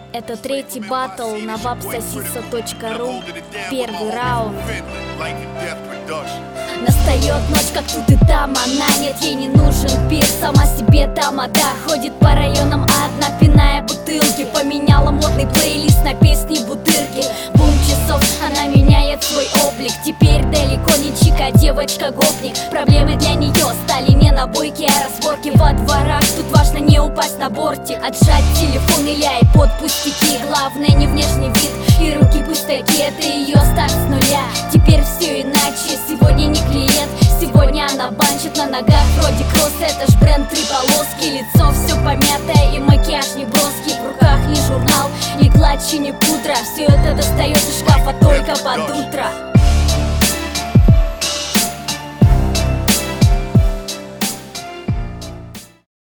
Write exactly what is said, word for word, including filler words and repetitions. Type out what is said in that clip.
Это третий баттл на вапсосиса точка ру. Первый раунд. Настает ночь, как тут и там она. Нет, ей не нужен пир, сама себе тамада. Ходит по районам одна, пиная бутылки. Поменяла модный плейлист на песни бутырки. Бум часов, она меняет свой облик. Теперь далеко не чика, девочка-гопник. Проблемы для нее стали не набойки, а разборки во дворах. Тут важно не упасть на бортик, отжать телефон или айпод, пустяки. Главное не внешний вид и руки пусть такие. Это ее старт с нуля, теперь все иначе. Сегодня не клиент, сегодня она банчит. На ногах вроде кросс, это ж бренд три полоски. Лицо все помятое и макияж не броский. В руках не журнал, ни клатчи, ни пудра. Все это достает из шкафа только под утро.